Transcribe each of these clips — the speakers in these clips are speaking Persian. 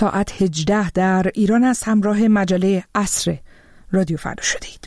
ساعت 18 در ایران است. همراه مجله عصر رادیو فردا شدید.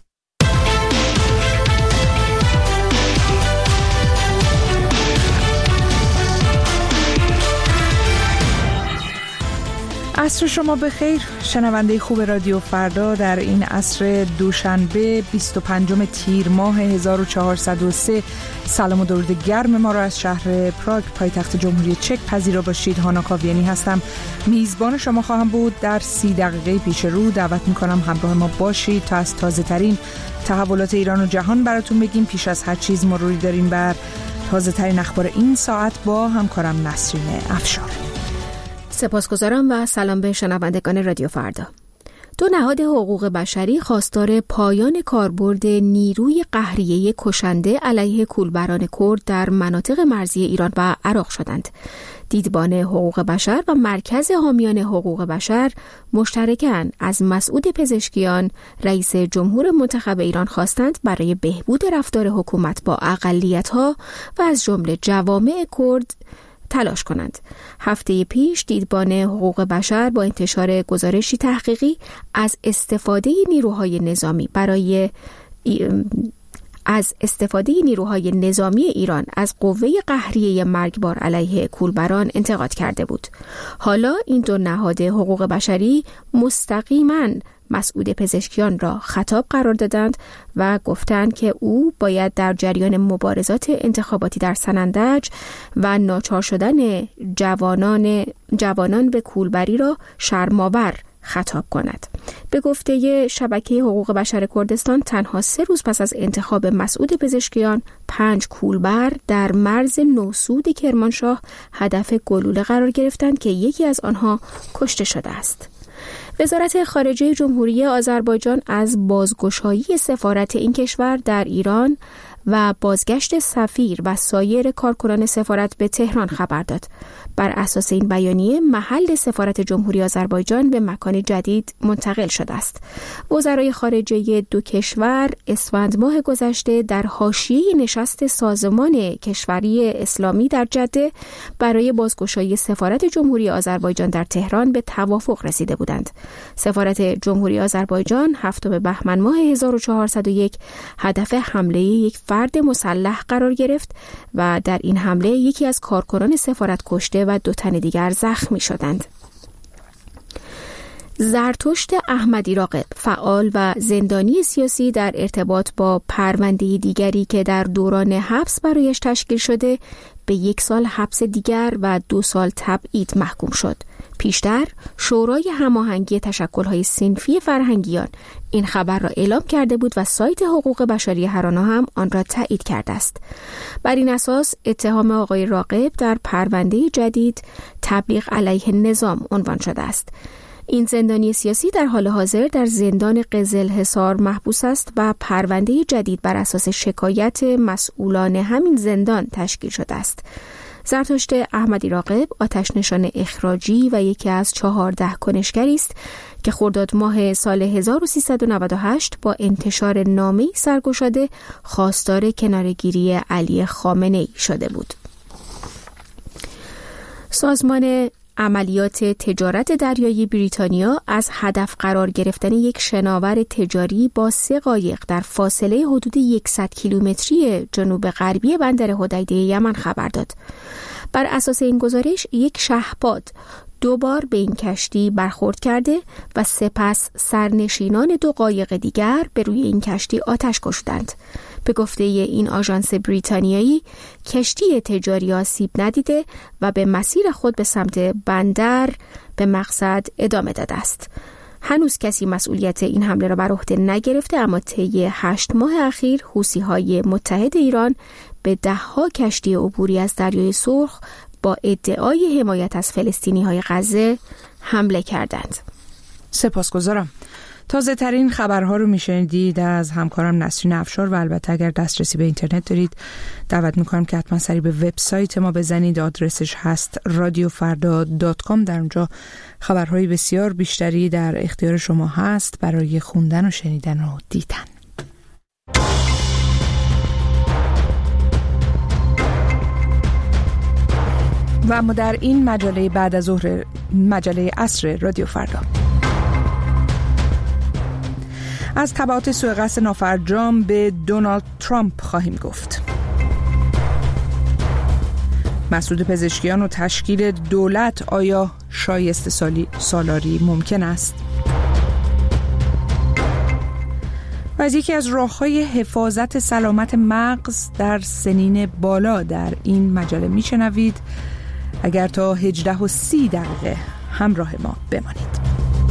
عصر شما بخیر، شنونده خوب رادیو فردا. در این عصر دوشنبه 25 تیر ماه 1403 سلام و درود گرم ما را از شهر پراگ پایتخت جمهوری چک پذیرا باشید. هانا کاویانی هستم، میزبان شما خواهم بود. در 30 دقیقه پیش رو دعوت میکنم همراه ما باشید تا از تازه ترین تحولات ایران و جهان براتون بگیم. پیش از هر چیز مروری داریم بر تازه ترین اخبار این ساعت با همکارم نسرین افشار. سپاسگزارم و سلام به شنوندگان رادیو فردا. دو نهاد حقوق بشری خواستار پایان کاربرد نیروی قهریه کشنده علیه کولبران کرد در مناطق مرزی ایران و عراق شدند. دیدبان حقوق بشر و مرکز حامیان حقوق بشر مشترکاً از مسعود پزشکیان رئیس جمهور منتخب ایران خواستند برای بهبود رفتار حکومت با اقلیت‌ها و از جمله جوامع کرد تلاش کنند. هفته پیش دیدبان حقوق بشر با انتشار گزارشی تحقیقی از استفاده نیروهای نظامی ایران از قوه قهریه مرگبار علیه کولبران انتقاد کرده بود. حالا این دو نهاد حقوق بشری مستقیما مسعود پزشکیان را خطاب قرار دادند و گفتند که او باید در جریان مبارزات انتخاباتی در سنندج و ناچار شدن جوانان به کولبری را شرم‌آور خطاب کند. به گفته شبکه حقوق بشر کردستان، تنها 3 روز پس از انتخاب مسعود پزشکیان 5 کولبر در مرز نوسود کرمانشاه هدف گلوله قرار گرفتند که یکی از آنها کشته شده است. وزارت خارجه جمهوری آذربایجان از بازگشایی سفارت این کشور در ایران و بازگشت سفیر و سایر کارکنان سفارت به تهران خبر داد. بر اساس این بیانیه محل سفارت جمهوری آذربایجان به مکان جدید منتقل شده است. وزرای خارجه دو کشور اسفند ماه گذشته در حاشیه نشست سازمان کشوری اسلامی در جده برای بازگشایی سفارت جمهوری آذربایجان در تهران به توافق رسیده بودند. سفارت جمهوری آذربایجان 7 بهمن ماه 1401 هدف حمله یک فرد مسلح قرار گرفت و در این حمله یکی از کارکنان سفارت کشته و 2 تن دیگر زخمی شدند. زرتشت احمدی راغب، فعال و زندانی سیاسی، در ارتباط با پرونده دیگری که در دوران حبس برایش تشکیل شده به 1 سال حبس دیگر و 2 سال تبعید محکوم شد. پیشتر شورای هماهنگی تشکل‌های صنفی فرهنگیان این خبر را اعلام کرده بود و سایت حقوق بشری هرانا هم آن را تایید کرده است. بر این اساس اتهام آقای راغب در پرونده جدید تبلیغ علیه نظام عنوان شده است. این زندانی سیاسی در حال حاضر در زندان قزلحصار محبوس است و پرونده جدید بر اساس شکایت مسئولان همین زندان تشکیل شده است. زرتشت احمدی راغب آتش نشان اخراجی و یکی از 14 کنشگری است که خرداد ماه سال 1398 با انتشار نامه‌ای سرگشاده خواستار کناره‌گیری علی خامنه‌ای شده بود. سازمان عملیات تجارت دریایی بریتانیا از هدف قرار گرفتن یک شناور تجاری با 3 قایق در فاصله حدود 100 کیلومتری جنوب غربی بندر حدیده یمن خبر داد. بر اساس این گزارش یک شهپاد 2 بار به این کشتی برخورد کرده و سپس سرنشینان 2 قایق دیگر به روی این کشتی آتش کشیدند. به گفته این آژانس بریتانیایی، کشتی تجاری آسیب ندیده و به مسیر خود به سمت بندر به مقصد ادامه داده است. هنوز کسی مسئولیت این حمله را بر عهده نگرفته، اما طی 8 ماه اخیر حوثی‌های متحد ایران به 10 کشتی عبوری از دریای سرخ با ادعای حمایت از فلسطینی‌های غزه حمله کردند. سپاسگزارم. تازه ترین خبرها رو میشنیدید از همکارم نسرین افشار و البته اگر دسترسی به اینترنت دارید دعوت میکنم که حتما سری به وبسایت ما بزنید. آدرسش هست radiofarda.com. در اونجا خبرهای بسیار بیشتری در اختیار شما هست برای خوندن و شنیدن و دیدن. و اما در این مجله بعد از ظهر، مجله عصر رادیو فردا، از تبعات سوءقصد نافرجام به دونالد ترامپ خواهیم گفت. مسعود پزشکیان و تشکیل دولت آیا شایسته سالاری ممکن است؟ و از یکی از راه‌های حفاظت سلامت مغز در سنین بالا در این مجله میشنوید. اگر تا 18:30 دقیقه همراه ما بمانید.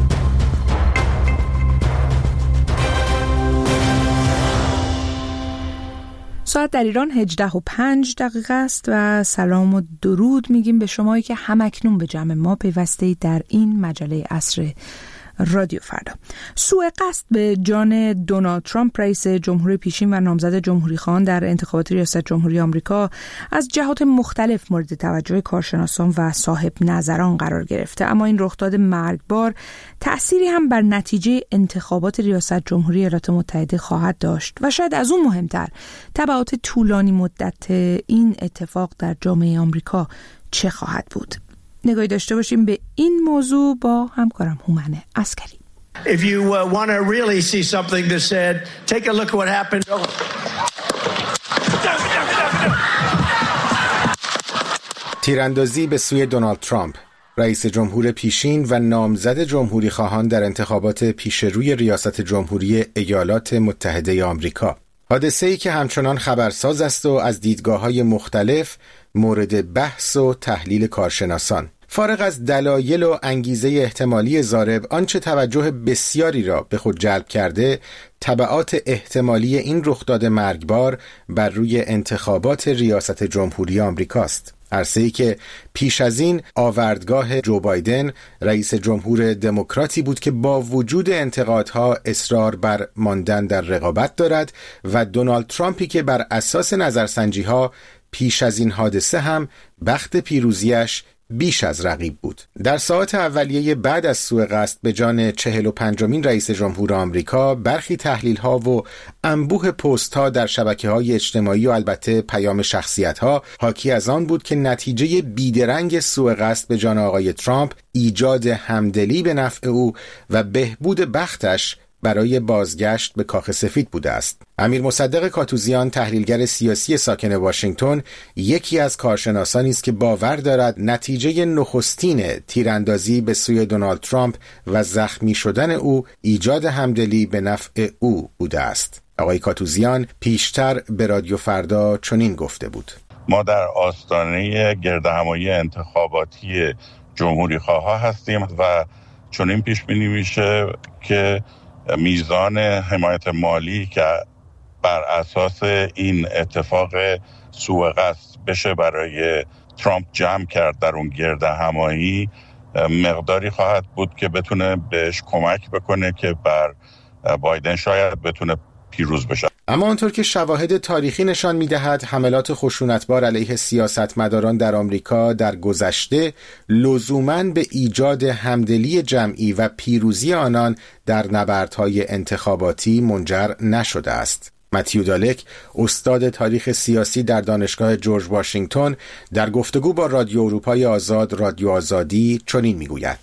ساعت در ایران 18:05 است و سلام و درود میگیم به شمایی که همکنون به جمع ما پیوسته‌اید در این مجله عصر رادیو فردا. سوءقصد به جان دونالد ترامپ رئیس جمهور پیشین و نامزد جمهوری‌خواهان در انتخابات ریاست جمهوری آمریکا از جهات مختلف مورد توجه کارشناسان و صاحب نظران قرار گرفته، اما این رخداد مرگبار تأثیری هم بر نتیجه انتخابات ریاست جمهوری ایالات متحده خواهد داشت و شاید از اون مهمتر طبعات طولانی مدت این اتفاق در جامعه آمریکا چه خواهد بود. نگاهی داشته باشیم به این موضوع با همکارم هومن عسکری. If you want to really see something that said, take a look at what happened. تیراندازی به سوی دونالد ترامپ، رئیس جمهور پیشین و نامزد جمهوری خواهان در انتخابات پیشروی ریاست جمهوری ایالات متحده آمریکا. حادثه‌ای که همچنان خبرساز است و از دیدگاه‌های مختلف مورد بحث و تحلیل کارشناسان. فارغ از دلایل و انگیزه احتمالی ضارب، آنچه توجه بسیاری را به خود جلب کرده، تبعات احتمالی این رخداد مرگبار بر روی انتخابات ریاست جمهوری آمریکاست. عرصه‌ای که پیش از این آوردگاه جو بایدن، رئیس جمهور دموکراتی بود که با وجود انتقادها اصرار بر ماندن در رقابت دارد، و دونالد ترامپی که بر اساس نظرسنجی‌ها پیش از این حادثه هم بخت پیروزیش بیش از رقیب بود. در ساعات اولیه بعد از سوءقصد به جان 45مین رئیس جمهور آمریکا، برخی تحلیل‌ها و انبوه پست‌ها در شبکه‌های اجتماعی و البته پیام شخصیت‌ها حاکی از آن بود که نتیجه بیدرنگ سوءقصد به جان آقای ترامپ ایجاد همدلی به نفع او و بهبود بختش برای بازگشت به کاخ سفید بوده است. امیر مصدق کاتوزیان، تحلیلگر سیاسی ساکن واشنگتن، یکی از کارشناسانی است که باور دارد نتیجه نخستین تیراندازی به سوی دونالد ترامپ و زخمی شدن او ایجاد همدلی به نفع او بوده است. آقای کاتوزیان پیشتر به رادیو فردا چنین گفته بود: ما در آستانه گردهمایی انتخاباتی جمهوری خواه هستیم و چنین پیش بینی میشه که میزان حمایت مالی که بر اساس این اتفاق سوءقصد بشه برای ترامپ جمع کرد در اون گردهمایی مقداری خواهد بود که بتونه بهش کمک بکنه که بر بایدن شاید بتونه پیروز بشه. اما آنطور که شواهد تاریخی نشان می‌دهد، حملات خشونتبار علیه سیاستمداران در آمریکا در گذشته لزوماً به ایجاد همدلی جمعی و پیروزی آنان در نبردهای انتخاباتی منجر نشده است. متیو دالک، استاد تاریخ سیاسی در دانشگاه جورج واشنگتن، در گفتگو با رادیو اروپای آزاد، رادیو آزادی، چنین میگوید: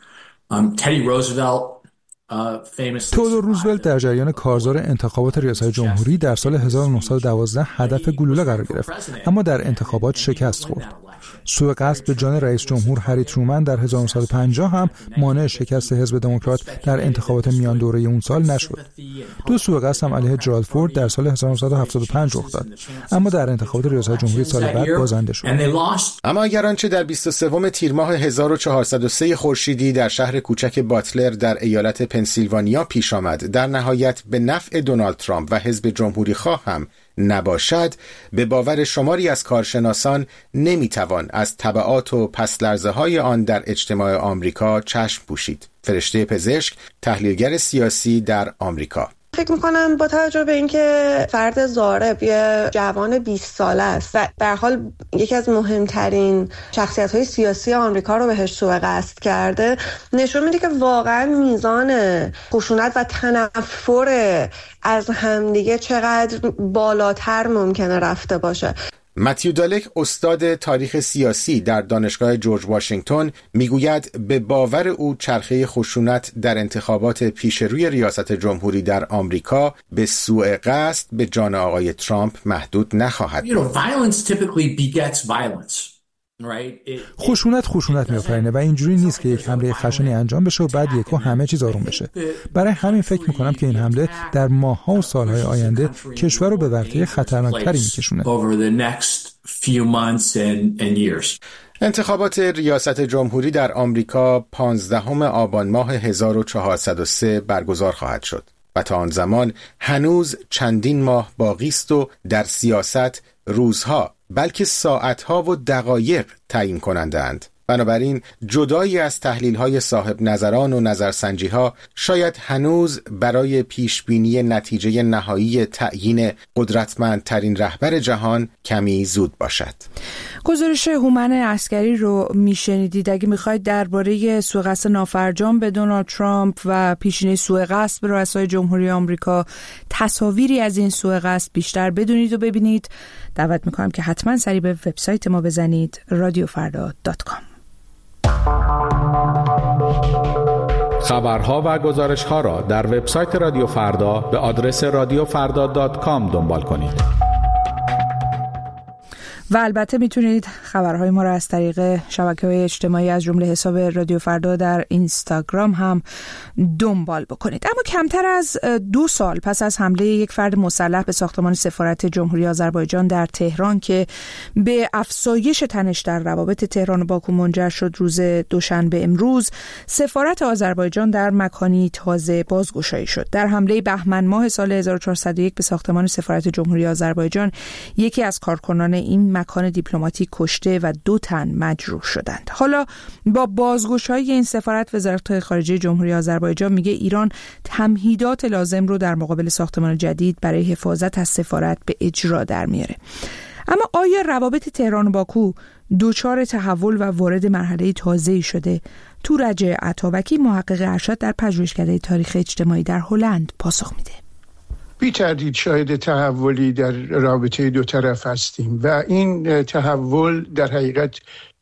تئودور روزولت در جریان کارزار انتخابات ریاست جمهوری در سال 1912 هدف گلوله قرار گرفت، اما در انتخابات شکست خورد. سوءقصد به جان رئیس جمهور هری ترومن در 1950 هم مانع شکست حزب دموکرات در انتخابات میان دوره اون سال نشد. دو سوءقصد هم علیه جرالد فورد در سال 1975 رخ داد، اما در انتخابات ریاست جمهوری سال بعد بازنده شد. اما اگر آنچه در 23 تیر ماه 1403 خورشیدی در شهر کوچک باتلر در ایالت پنسیلوانیا پیش آمد در نهایت به نفع دونالد ترامپ و حزب جمهوری خواه هم نباشد، به باور شماری از کارشناسان نمیتوان از تبعات و پس‌لرزه‌های آن در اجتماع آمریکا چشم پوشید. فرشته پزشک، تحلیلگر سیاسی در آمریکا: فکر میکنم با توجه به اینکه فرد ضارب یه جوان 20 ساله است و به هر حال یکی از مهمترین شخصیت‌های سیاسی آمریکا رو بهش سوءقصد کرده، نشون میده که واقعا میزان خشونت و تنفر از همدیگه چقدر بالاتر ممکنه رفته باشه. متیو دالک استاد تاریخ سیاسی در دانشگاه جورج واشنگتن میگوید به باور او چرخه خشونت در انتخابات پیشروی ریاست جمهوری در آمریکا به سوء قصد به جان آقای ترامپ محدود نخواهد بود. خشونت می‌آفرینه و اینجوری نیست که یک حمله خشنی انجام بشه و بعد یکو همه چیز آروم بشه. برای همین فکر می‌کنم که این حمله در ماه‌ها و سال‌های آینده کشور رو به ورطه خطرناکتری می‌کشونه. انتخابات ریاست جمهوری در آمریکا 15 آبان ماه 1403 برگزار خواهد شد و تا آن زمان هنوز چندین ماه باقی است و در سیاست روزها بلکه ساعتها و دقایق تعیین کننده‌اند. بنابراین جدایی از تحلیل‌های صاحب نظران و نظرسنجی‌ها شاید هنوز برای پیشبینی نتیجه نهایی تعیین قدرتمندترین رهبر جهان کمی زود باشد. گزارش هومن عسکری رو میشنیدید. اگه میخواید درباره سوء قصد نافرجام به دونالد ترامپ و پیشینه سوء قصد به رؤسای جمهوری آمریکا، تصاویری از این سوء قصد بیشتر بدونید و ببینید، دعوت میکنم که حتما سری به وبسایت ما بزنید radiofarda.com. خبرها و گزارش‌ها را در وبسایت رادیو فردا به آدرس radiofarda.com دنبال کنید. و البته میتونید خبرهای ما را از طریق شبکه‌های اجتماعی از جمله حساب رادیو فردا در اینستاگرام هم دنبال بکنید. اما کمتر از 2 سال پس از حمله یک فرد مسلح به ساختمان سفارت جمهوری آذربایجان در تهران که به افزایش تنش در روابط تهران و باکو منجر شد، روز دوشنبه امروز سفارت آذربایجان در مکانی تازه بازگشایی شد. در حمله بهمن ماه سال 1401 به ساختمان سفارت جمهوری آذربایجان یکی از کارکنان این مکان دیپلماتیک کشته و 2 تن مجروح شدند. حالا با بازگشایی این سفارت، وزارت خارجه جمهوری آذربایجان میگه ایران تمهیدات لازم رو در مقابل ساختمان جدید برای حفاظت از سفارت به اجرا در میاره. اما آیا روابط تهران و باکو دچار تحول و وارد مرحله تازه‌ای شده؟ تورج عطابکی، محقق ارشد در پژوهشکده تاریخ اجتماعی در هلند، پاسخ میده. بی تردید شاهد تحولی در رابطه 2 طرف هستیم و این تحول در حقیقت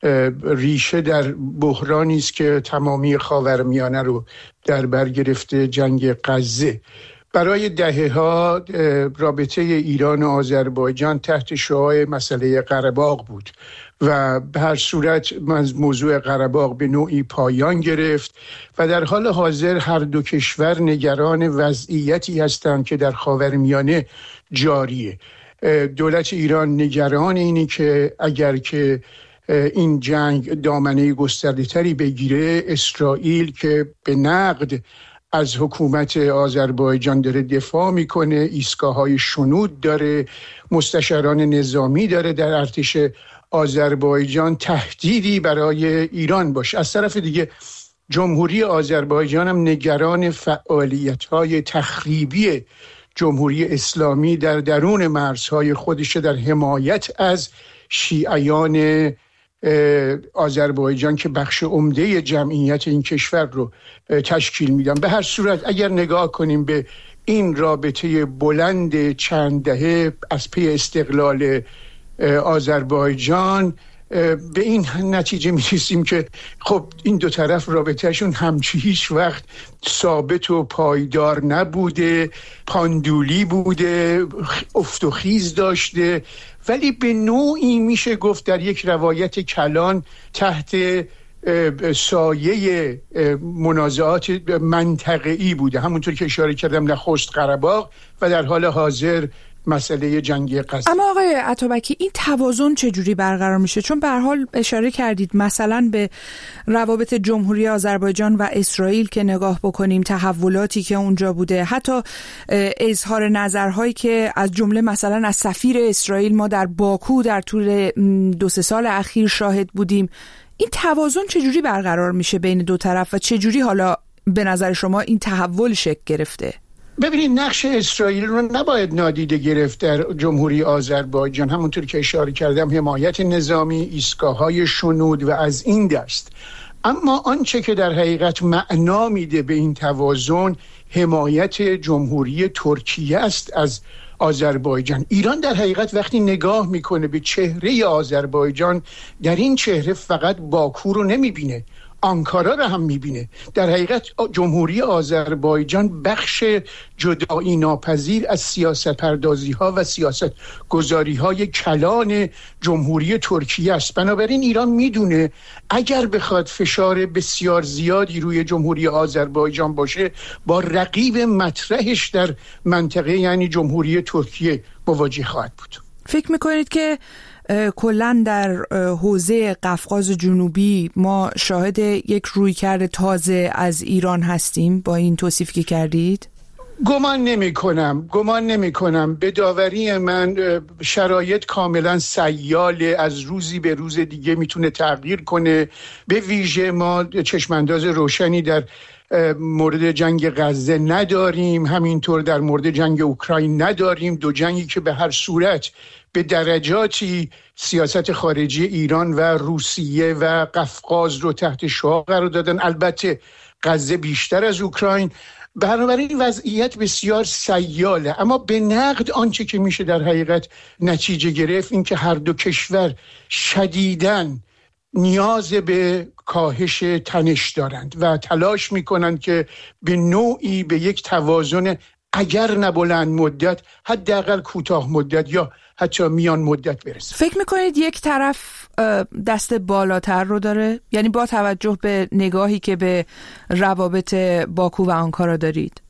ریشه در بحرانی است که تمامی خاورمیانه رو در بر گرفته، جنگ غزه. برای دهه‌ها رابطه ایران و آذربایجان تحت شعاع مسئله قره‌باغ بود و به هر صورت موضوع قره‌باغ به نوعی پایان گرفت و در حال حاضر هر 2 کشور نگران وضعیتی هستند که در خاورمیانه جاریه. دولت ایران نگران اینی که اگر که این جنگ دامنه گسترده‌تری بگیره، اسرائیل که به نقد از حکومت آذربایجان داره دفاع میکنه، ایستگاه‌های شنود داره، مستشاران نظامی داره در ارتش آذربایجان، تهدیدی برای ایران باشه. از طرف دیگه جمهوری آذربایجان هم نگران فعالیت‌های تخریبی جمهوری اسلامی در درون مرزهای خودش در حمایت از شیعیان آذربایجان که بخش عمده جمعیت این کشور رو تشکیل میدن. به هر صورت اگر نگاه کنیم به این رابطه بلند چند دهه از پی استقلال آذربایجان، به این نتیجه میرسیم که خب این 2 طرف رابطهشون همچی هیچ وقت ثابت و پایدار نبوده، پاندولی بوده، افت و خیز داشته، ولی به نوعی میشه گفت در یک روایت کلان تحت سایه منازعات منطقه‌ای بوده. همونطور که اشاره کردم، نخست قره‌باغ و در حال حاضر مسئله جنگی غزه. اما آقای عطابکی، این توازن چجوری برقرار میشه؟ چون به هر حال اشاره کردید مثلا به روابط جمهوری آذربایجان و اسرائیل که نگاه بکنیم، تحولاتی که اونجا بوده، حتی اظهار نظرهایی که از جمله مثلا از سفیر اسرائیل ما در باکو در طول 2-3 سال اخیر شاهد بودیم. این توازن چجوری برقرار میشه بین 2 طرف و چجوری حالا به نظر شما این تحول شکل گرفته؟ ببینید، نقش اسرائیل رو نباید نادیده گرفت در جمهوری آذربایجان. همونطور که اشاره کردم، حمایت نظامی، ایستگاه‌های شنود و از این دست. اما آنچه که در حقیقت معنا میده به این توازن، حمایت جمهوری ترکیه است از آذربایجان. ایران در حقیقت وقتی نگاه میکنه به چهره آذربایجان، در این چهره فقط باکو رو نمیبینه، آنکارا رو هم میبینه. در حقیقت جمهوری آذربایجان بخش جدایی ناپذیر از سیاست پردازی ها و سیاست گذاری های کلان جمهوری ترکیه است. بنابراین ایران میدونه اگر بخواد فشار بسیار زیادی روی جمهوری آذربایجان باشه، با رقیب مطرحش در منطقه یعنی جمهوری ترکیه مواجه خواهد بود. فکر میکنید که کلاً در حوزه قفقاز جنوبی ما شاهد یک رویکرد تازه از ایران هستیم با این توصیفی که کردید؟ گمان نمی کنم. به داوری من شرایط کاملا سیاله، از روزی به روز دیگه میتونه تغییر کنه. به ویژه ما چشمانداز روشنی در مورد جنگ غزه نداریم، همینطور در مورد جنگ اوکراین نداریم، دو جنگی که به هر صورت به درجاتی سیاست خارجی ایران و روسیه و قفقاز رو تحت شعاع قرار دادن، البته غزه بیشتر از اوکراین. بنابراین وضعیت بسیار سیاله، اما به نقد آنچه که میشه در حقیقت نتیجه گرفت این که هر دو کشور شدیداً نیاز به کاهش تنش دارند و تلاش میکنند که به نوعی به یک توازن اگر نه بلند مدت حداقل کوتاه مدت یا حتی میان مدت برسه. فکر میکنید یک طرف دست بالاتر رو داره؟ یعنی با توجه به نگاهی که به روابط باکو و آنکارا دارید؟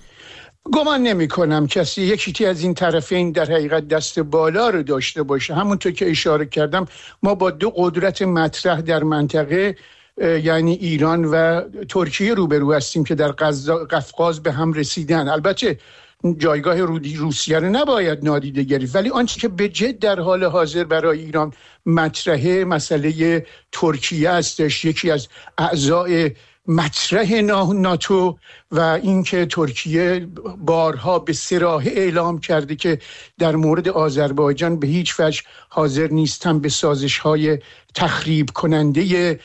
گمان نمی کنم کسی یکی از این طرفین در حقیقت دست بالا رو داشته باشه. همونطور که اشاره کردم ما با دو قدرت مطرح در منطقه یعنی ایران و ترکیه روبرو هستیم که در قفقاز به هم رسیدن. البته جایگاه روسیه رو نباید نادیده گرفت، ولی آنچه که به جد در حال حاضر برای ایران مطرحه مسئله ترکیه هستش، یکی از اعضای مطرح ناتو، و اینکه ترکیه بارها به صراحت اعلام کرده که در مورد آذربایجان به هیچ وجه حاضر نیستن به سازش‌های تخریب کننده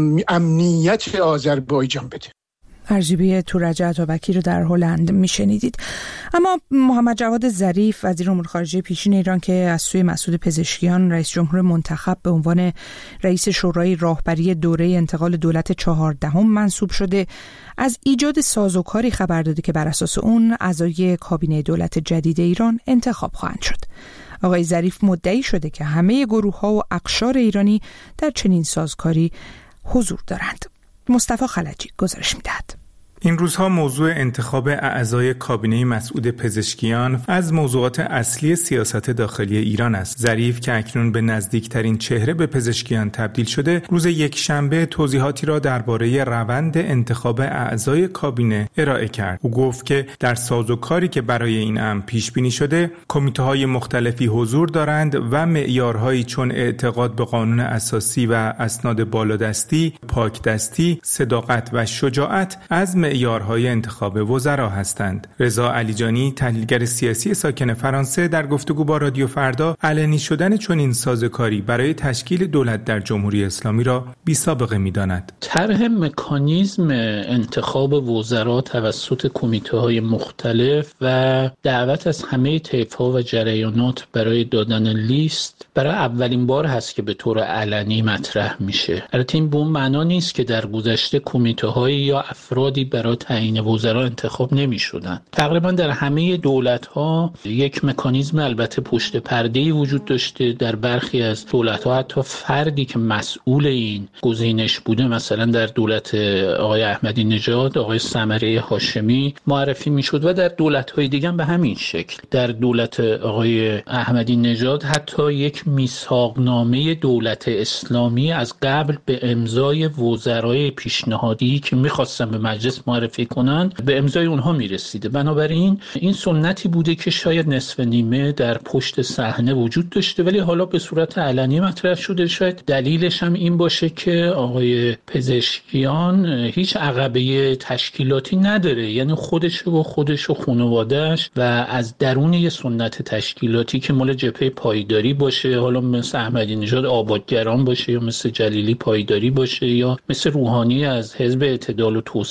امنیت آذربایجان بده. ارجیبی تورج عطابکی رو در هلند میشنیدید. اما محمد جواد ظریف وزیر امور خارجه پیشین ایران که از سوی مسعود پزشکیان رئیس جمهور منتخب به عنوان رئیس شورای راهبری دوره انتقال دولت 14 منصوب شده، از ایجاد سازوکاری خبر داده که بر اساس اون اعضای کابینه دولت جدید ایران انتخاب خواهند شد. آقای ظریف مدعی شده که همه گروه‌ها و اقشار ایرانی در چنین سازوکاری حضور دارند. مصطفی خلجی گزارش می‌دهد. این روزها موضوع انتخاب اعضای کابینه مسعود پزشکیان از موضوعات اصلی سیاست داخلی ایران است. ظریف که اکنون به نزدیکترین چهره به پزشکیان تبدیل شده، روز یکشنبه توضیحاتی را درباره روند انتخاب اعضای کابینه ارائه کرد. او گفت که در سازوکاری که برای این امر پیش بینی شده، کمیته‌های مختلفی حضور دارند و معیارهایی چون اعتقاد به قانون اساسی و اسناد بالادستی، پاکدستی، صداقت و شجاعت از معیارهای انتخاب وزرا هستند. رضا علیجانی تحلیلگر سیاسی ساکن فرانسه در گفتگو با رادیو فردا علنی شدن چنین سازوکاری برای تشکیل دولت در جمهوری اسلامی را بی‌سابقه می‌داند. طرح مکانیزم انتخاب وزرا توسط کمیته‌های مختلف و دعوت از همه طیف‌ها و جریانات برای دادن لیست برای اولین بار هست که به طور علنی مطرح میشه. البته این به اون معنا نیست که در گذشته کمیته‌های یا افرادی برای تعیین وزرا انتخاب نمی‌شدند. تقریبا در همه دولت‌ها یک مکانیزم البته پشت پرده‌ای وجود داشته. در برخی از دولت‌ها حتی فردی که مسئول این گزینش بوده، مثلا در دولت آقای احمدی نژاد آقای ثمره هاشمی معرفی می‌شد و در دولت‌های دیگه هم به همین شکل. در دولت آقای احمدی نژاد حتی یک میثاقنامه دولت اسلامی از قبل به امضای وزرای پیشنهادی که می‌خواستن به مجلس معرفی کنند به امضای اونها میرسیده. بنابراین این سنتی بوده که شاید نصف نیمه در پشت صحنه وجود داشته، ولی حالا به صورت علنی مطرح شده. شاید دلیلش هم این باشه که آقای پزشکیان هیچ عقبه تشکیلاتی نداره، یعنی خودش و خانواده‌اش و از درون یه سنت تشکیلاتی که مال جبهه پایداری باشه، حالا مثل احمدی نژاد آبادگران باشه یا مثل جلیلی پایداری باشه یا مثل روحانی از حزب اعتدال و توسعه، به هر حال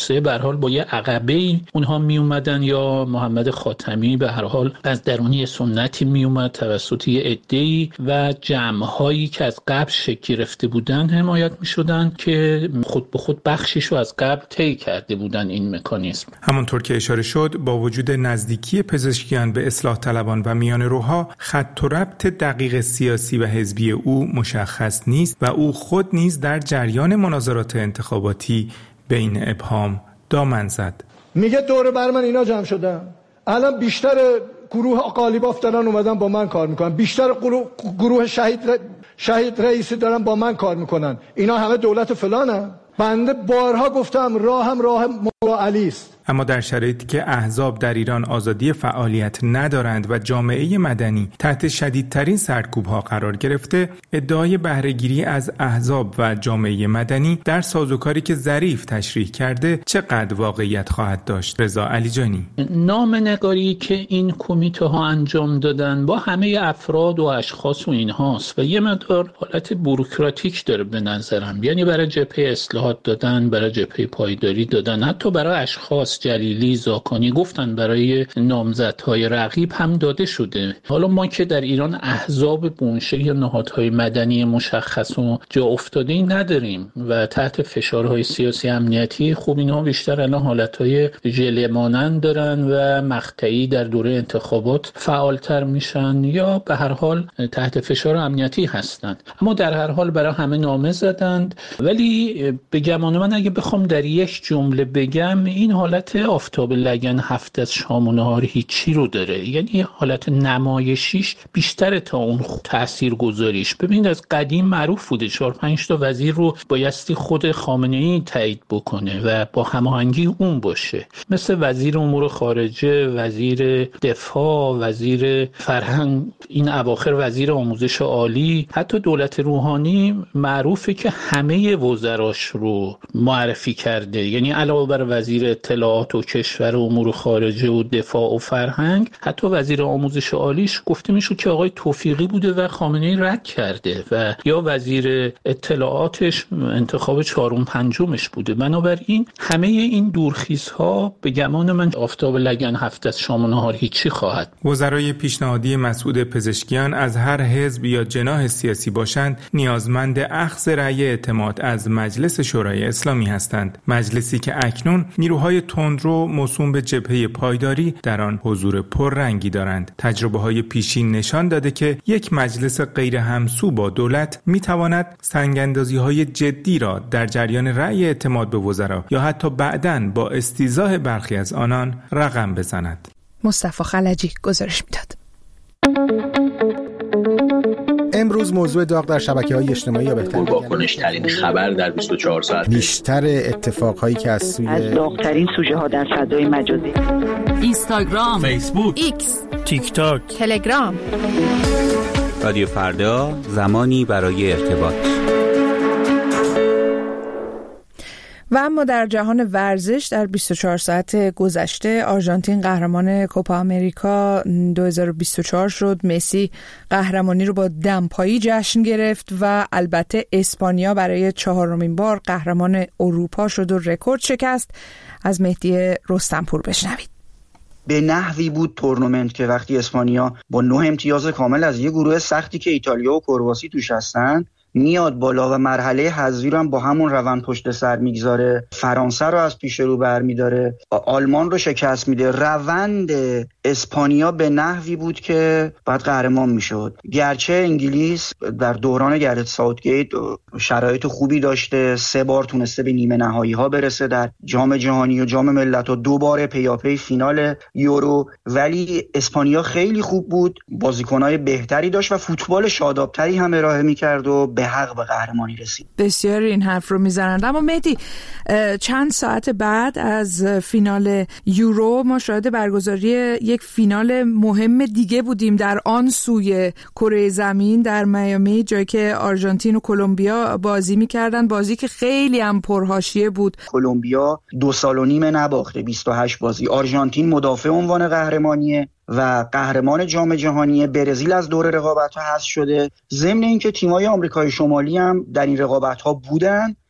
حال با یه عقبه‌ای اونها می اومدن، یا محمد خاتمی به هر حال از درونی سنتی می اومد توسط یه عده‌ای و جمع‌هایی که از قبل شکل گرفته بودن حمایت می شدن که خود به خود بخشیشو از قبل طی کرده بودن این مکانیزم. همونطور که اشاره شد، با وجود نزدیکی پزشکیان به اصلاح طلبان و میانه‌روها، خط و ربط دقیق سیاسی و حزبی او مشخص نیست و او خود نیز در جریان مناظرات انتخاباتی به این ابهام دامن زد. میگه دور بر من اینا جمع شدن، الان بیشتر گروه قالیباف دارن اومدن با من کار میکنن، بیشتر گروه شهید رئیسی دارن با من کار میکنن، اینا همه دولت فلانن. بنده بارها گفتم راه مولا علی است. اما در شرایطی که احزاب در ایران آزادی فعالیت ندارند و جامعه مدنی تحت شدیدترین سرکوب‌ها قرار گرفته، ادعای بهره‌گیری از احزاب و جامعه مدنی در سازوکاری که ظریف تشریح کرده چقدر واقعیت خواهد داشت؟ رضا علیجانی: نامه‌نگاری که این کمیته ها انجام دادن با همه افراد و اشخاص و اینهاست و یه مقدار حالت بوروکراتیک داره به نظرم. یعنی برای جبهه اصلاحات دادن، برای جبهه پایداری دادن، حتی برای اشخاص جلیلی، زاکانی گفتن، برای نامزدهای رقیب هم داده شده. حالا ما که در ایران احزاب بونشکل یا نهادهای مدنی مشخص و جا افتاده‌ای نداریم و تحت فشارهای سیاسی امنیتی، خوب اینها بیشتر الان حالتهای ژله مانند دارن و مقطعی در دوره انتخابات فعالتر میشن یا به هر حال تحت فشار امنیتی هستند. اما در هر حال برای همه نامه زدند. ولی به گمان من اگه بخوام در یک جمله بگم، این حالت آفتاب لگن هفت از شام و نهار هیچی رو داره. یعنی حالت نمایشیش بیشتره تا اون تاثیرگذاریش. ببینید از قدیم معروف بوده 4-5 تا وزیر رو بایستی خود خامنه‌ای تایید بکنه و با هماهنگی اون باشه، مثل وزیر امور خارجه، وزیر دفاع، وزیر فرهنگ، این اواخر وزیر آموزش عالی. حتی دولت روحانی معروفه که همه وزراش رو معرفی کرده. یعنی علاوه بر وزیر اطلاعات و کشور و امور خارجه و دفاع و فرهنگ، حتی وزیر آموزش عالیش گفته میشد که آقای توفیقی بوده و خامنه‌ای رد کرده، و یا وزیر اطلاعاتش انتخاب 4-5 بوده. بنابراین همه این دورخیزها به گمان من آفتاب لگن هفت از شام و نهار هیچی خواهد. وزرای پیشنهادی مسعود پزشکیان از هر حزب یا جناح سیاسی باشند، نیازمند اخذ رأی اعتماد از مجلس شورای اسلامی هستند. مجلسی که اکنون نیروهای تندرو موسوم به جبهه پایداری در آن حضور پررنگی دارند. تجربه‌های پیشین نشان داده که یک مجلس غیر همسو با دولت می‌تواند سنگ‌اندازی‌های جدی را در جریان رأی اعتماد به وزرا یا حتی بعداً با استیضاح برخی از آنان رقم بزند. مصطفی خلجی گزارش می‌داد. امروز موضوع داغ در شبکه‌های اجتماعی یا بهتر واکنش‌ترین خبر در 24 ساعت، بیشتر اتفاقهایی که از داغ‌ترین سوژه‌ها در فضای مجازی، اینستاگرام، فیسبوک، ایکس، تیک تاک، تلگرام. رادیو فردا، زمانی برای ارتباط. و اما در جهان ورزش، در 24 ساعت گذشته آرژانتین قهرمان کوپا آمریکا 2024 شد. مسی قهرمانی رو با دمپایی جشن گرفت و البته اسپانیا برای 4مین بار قهرمان اروپا شد و رکورد شکست. از مهدی رستمپور بشنوید. به نحوی بود تورنمنت که وقتی اسپانیا با 9 امتیاز کامل از یه گروه سختی که ایتالیا و کرواسی توش هستن میاد بالا و مرحله حذفی رو هم با همون روند پشت سر میگذاره، فرانسه رو از پیش رو برمیداره، آلمان رو شکست میده. روند اسپانیا به نحوی بود که بعد قهرمان میشد. گرچه انگلیس در دوران گرت ساوتگیت شرایط خوبی داشته، 3 بار تونسته به نیمه نهایی ها برسه در جام جهانی و جام ملت‌ها، 2 بار پیاپی فینال یورو، ولی اسپانیا خیلی خوب بود، بازیکن‌های بهتری داشت و فوتبال شادابتری هم ارائه می‌کرد و به حق به قهرمانی رسید. بسیار این حرف رو میزنند. اما مهدی، چند ساعت بعد از فینال یورو ما شاهد برگزاری یک فینال مهم دیگه بودیم در آن سوی کره زمین، در میامی، جایی که آرژانتین و کلمبیا بازی میکردن. بازی که خیلی هم پرحاشیه بود. کلمبیا 2 سال و نیم نباخته، 28 بازی. آرژانتین مدافع عنوان قهرمانیه و قهرمان جام جهانی. برزیل از دور رقابت‌ها حذف شده. ضمن اینکه تیم‌های آمریکای شمالی هم در این رقابت‌ها بودن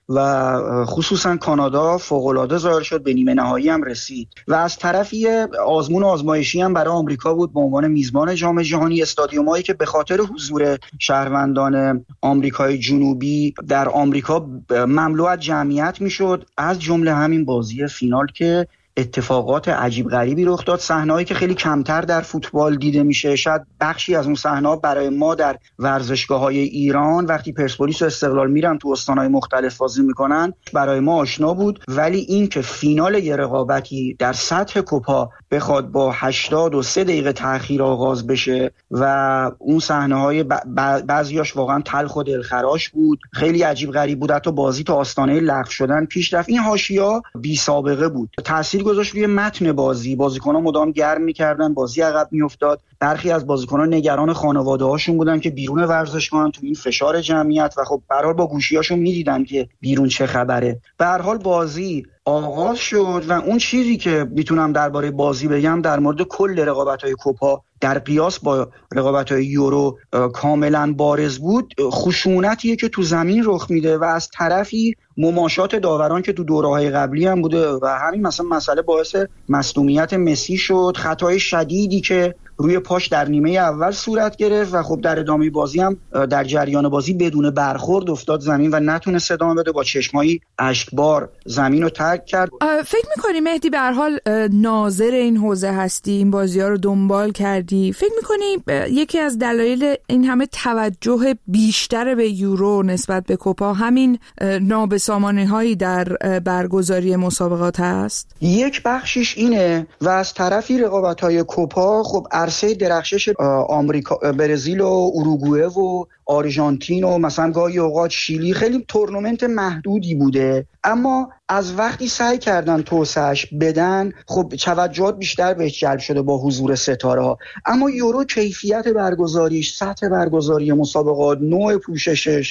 و خصوصا کانادا فوق‌العاده ظاهر شد، به نیمه نهایی هم رسید و از طرفی آزمون آزمایشی هم برای آمریکا بود به عنوان میزبان جام جهانی. استادیومایی که به خاطر حضور شهروندان آمریکای جنوبی در آمریکا مملو از جمعیت میشد، از جمله همین بازی فینال که اتفاقات عجیب غریبی رخ داد، صحنه‌ای که خیلی کمتر در فوتبال دیده میشه. شاید بخشی از اون صحنه‌ها برای ما در ورزشگاه‌های ایران وقتی پرسپولیس و استقلال میرن تو استان‌های مختلف بازی میکنن برای ما آشنا بود، ولی این که فینال یه رقابتی در سطح کوپا بخواد با 83 دقیقه تأخیر آغاز بشه و اون صحنه‌های بعضیاش واقعا تلخ و دلخراش بود، خیلی عجیب غریب بود، حتی بازی تا آستانه لغو شدن پیش رفت. این حاشیه‌ها بی سابقه بود، تأثیر گذاشت روی متن بازی. بازیکن‌ها مدام گرم می‌کردن، بازی عقب می‌افتاد. برخی از بازیکن‌ها نگران خانواده‌هاشون بودن که بیرون ورزشگاه تو این فشار جمعیت و خب به هر حال با گوشی‌هاشون می‌دیدن که بیرون چه خبره. به هر حال بازی آغاز شد و اون چیزی که میتونم درباره بازی بگم در مورد کل رقابت‌های کوپا در قیاس با رقابت‌های یورو کاملا بارز بود، خشونتیه که تو زمین رخ میده و از طرفی مماشات داوران که تو دوره‌های قبلی هم بوده و همین مثلا مسئله باعث مصدومیت مسی شد، خطای شدیدی که روی پاش در نیمه اول صورت گرفت و خب در ادامه بازی هم در جریان بازی بدون برخورد افتاد زمین و نتونست ادامه بده، با چشمایی اشکبار زمین رو ترک کرد. فکر می‌کنی مهدی به هر حال ناظر این حوزه هستی، این بازی‌ها رو دنبال کردی، فکر می‌کنی یکی از دلایل این همه توجه بیشتر به یورو نسبت به کوپا همین نابسامانی‌هایی در برگزاری مسابقات هست؟ یک بخشش اینه و از طرفی رقابت‌های کوپا خب عرصه درخشش آمریکا، برزیل و اروگوئه و آرژانتین و مثلا گاهی اوقات شیلی خیلی تورنمنت محدودی بوده، اما از وقتی سعی کردن توسعه‌اش بدن خب توجهات بیشتر بهش جلب شده با حضور ستاره‌ها. اما یورو کیفیت برگزاریش، سطح برگزاری مسابقات، نوع پوششش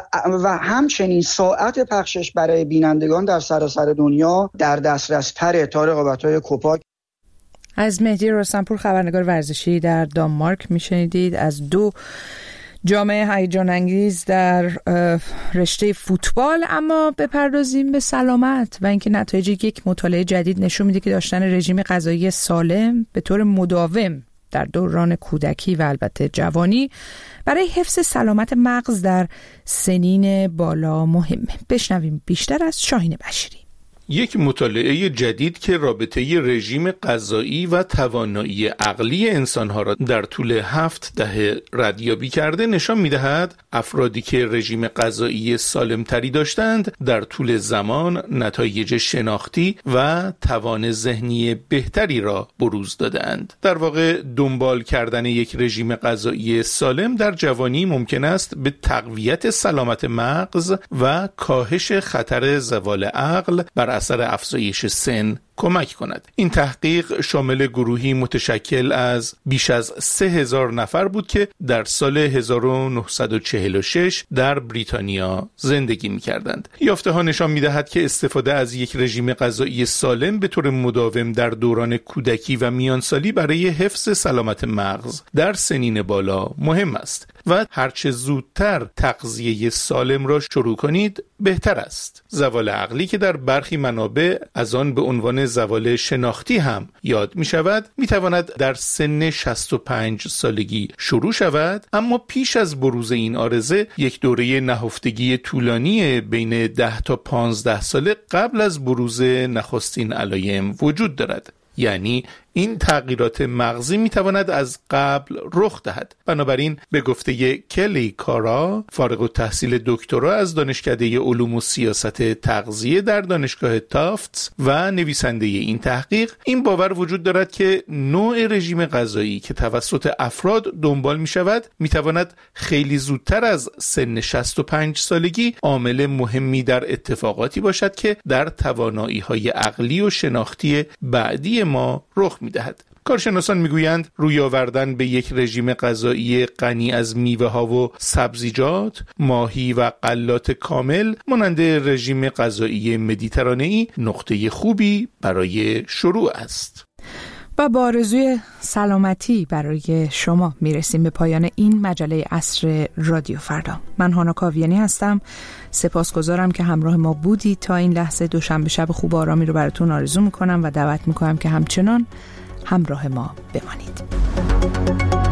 و همچنین ساعت پخشش برای بینندگان در سراسر دنیا در دسترس تره تا رقابت‌های کوپا. از مهدی رستمپور خبرنگار ورزشی در دانمارک میشنیدید از دو جامعه هیجان انگیز در رشته فوتبال. اما بپردازیم به سلامت و اینکه نتایج یک مطالعه جدید نشون میده که داشتن رژیم غذایی سالم به طور مداوم در دوران کودکی و البته جوانی برای حفظ سلامت مغز در سنین بالا مهمه. بشنویم بیشتر از شاهین بشیری. یک مطالعه جدید که رابطه رژیم غذایی و توانایی عقلی انسانها را در طول 7 دهه ردیابی کرده نشان می‌دهد افرادی که رژیم غذایی سالمتری داشتند در طول زمان نتایج شناختی و توان ذهنی بهتری را بروز دادند. در واقع دنبال کردن یک رژیم غذایی سالم در جوانی ممکن است به تقویت سلامت مغز و کاهش خطر زوال عقل بر اثر افزایش سن کمک کند. این تحقیق شامل گروهی متشکل از بیش از 3000 نفر بود که در سال 1946 در بریتانیا زندگی می‌کردند. یافته ها نشان می‌دهد که استفاده از یک رژیم غذایی سالم به طور مداوم در دوران کودکی و میانسالی برای حفظ سلامت مغز در سنین بالا مهم است و هرچه زودتر تغذیه سالم را شروع کنید بهتر است. زوال عقلی که در برخی منابع از آن به عنوان زوال شناختی هم یاد می شود می تواند در سن 65 سالگی شروع شود، اما پیش از بروز این عارضه یک دوره نهفتگی طولانی بین 10 تا 15 ساله قبل از بروز نخستین علایم وجود دارد. یعنی این تغییرات مغزی میتواند از قبل رخ دهد. بنابراین به گفته کلی کارا، فارغ التحصیل دکترا از دانشکده علوم و سیاست تغذیه در دانشگاه تافتس و نویسنده این تحقیق، این باور وجود دارد که نوع رژیم غذایی که توسط افراد دنبال می شود میتواند خیلی زودتر از سن 65 سالگی عامل مهمی در اتفاقاتی باشد که در توانایی‌های عقلی و شناختی بعدی ما رخ می‌دهد. کارشناسان میگویند روی آوردن به یک رژیم غذایی غنی از میوه‌ها و سبزیجات، ماهی و غلات کامل مانند رژیم غذایی مدیترانه‌ای نقطه خوبی برای شروع است. و با آرزوی سلامتی برای شما میرسیم به پایان این مجله عصر رادیو فردا. من هانا کاویانی هستم. سپاسگزارم که همراه ما بودید تا این لحظه. دوشنبه شب خوب و آرامی رو براتون آرزو میکنم و دعوت میکنم که همچنان همراه ما بمانید.